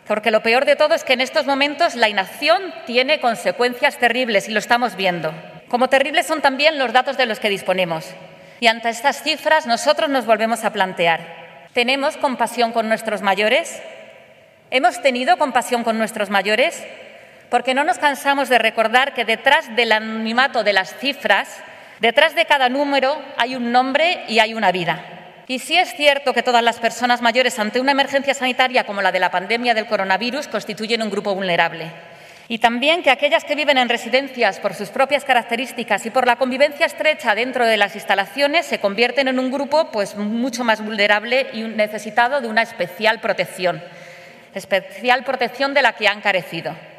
Porque lo peor de todo es que en estos momentos la inacción tiene consecuencias terribles y lo estamos viendo. Como terribles son también los datos de los que disponemos. Y ante estas cifras nosotros nos volvemos a plantear, ¿tenemos compasión con nuestros mayores? ¿Hemos tenido compasión con nuestros mayores? Porque no nos cansamos de recordar que detrás del anonimato de las cifras, detrás de cada número hay un nombre y hay una vida. Y sí es cierto que todas las personas mayores ante una emergencia sanitaria como la de la pandemia del coronavirus constituyen un grupo vulnerable. Y también que aquellas que viven en residencias por sus propias características y por la convivencia estrecha dentro de las instalaciones se convierten en un grupo mucho más vulnerable y necesitado de una especial protección de la que han carecido.